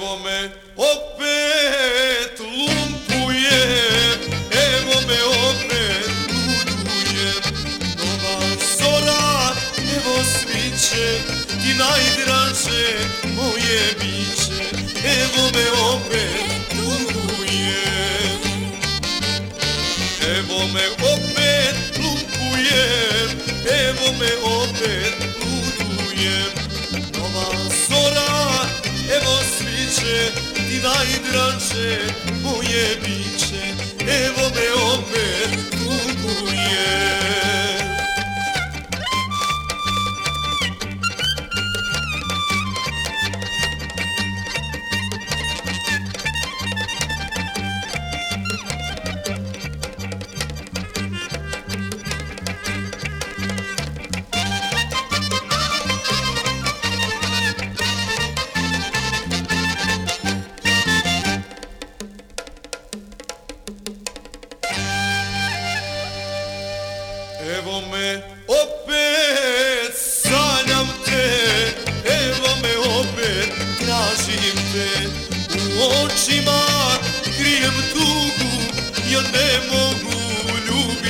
Evo me opet lumpujem, evo me opet ludujem. Nova zora, evo sviće, ti najdraže moje biće. Evo me opet lumpujem, evo me opet lumpujem, evo me opet ludujem. Nova zora, evo sviće, ti najdraže moje biće. Evo me opet lumpujem. Evo me opet sanjam te, evo me opet tražim te. U očima krijem tugu, ja ne mogu ljubiti.